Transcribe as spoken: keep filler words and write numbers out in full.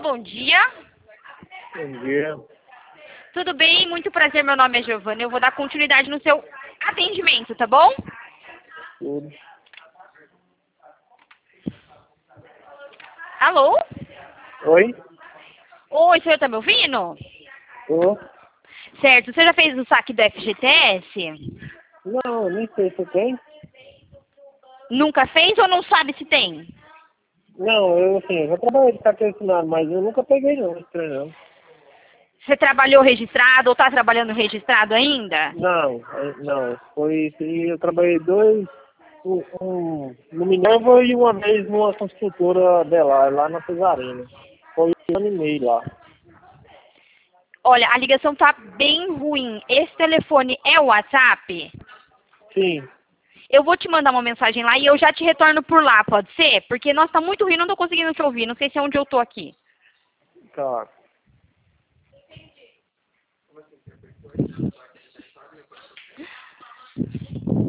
bom dia. Bom dia. Tudo bem? Muito prazer, meu nome é Giovana. Eu vou dar continuidade no seu atendimento, tá bom? Tudo. Alô? Oi? Oi, o senhor tá me ouvindo? Tô. Certo, você já fez o saque do F G T S? Não, nem sei se tem. Nunca fez ou não sabe se tem? Não, eu assim, eu já trabalhei de carteira assinada, mas eu nunca peguei não, esse trem não. Você trabalhou registrado ou tá trabalhando registrado ainda? Não, é- não. Foi, eu trabalhei dois, um, um no Minerva e uma vez numa construtora dela, lá na Cesarina. Foi um ano e meio lá. Olha, a ligação tá bem ruim. Esse telefone é o WhatsApp? Sim, Eu vou te mandar uma mensagem lá e eu já te retorno por lá, pode ser? Porque, nossa, tá muito ruim, não tô conseguindo te ouvir. Não sei se é onde eu tô aqui. tá.